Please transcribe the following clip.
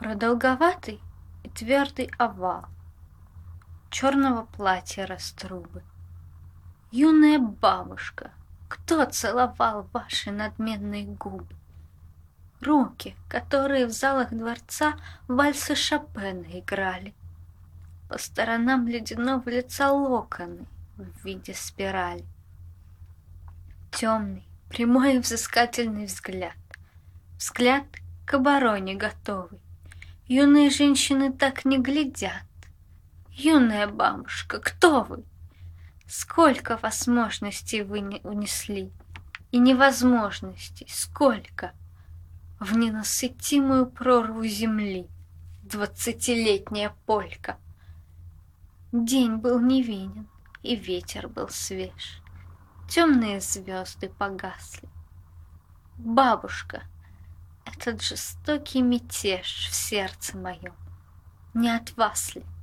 Продолговатый и твердый овал черного платья раструбы. Юная бабушка, кто целовал ваши надменные губы? Руки, которые в залах дворца вальсы Шопена играли. По сторонам ледяного лица локоны в виде спирали. Темный, прямой и взыскательный взгляд. Взгляд к обороне готовый. Юные женщины так не глядят. Юная бабушка, кто вы? Сколько возможностей вы не унесли, и невозможностей сколько в ненасытимую прорву земли, 20-летняя полька. День был невинен, и ветер был свеж, темные звезды погасли. Бабушка, этот жестокий мятеж в сердце моем, не от вас ли?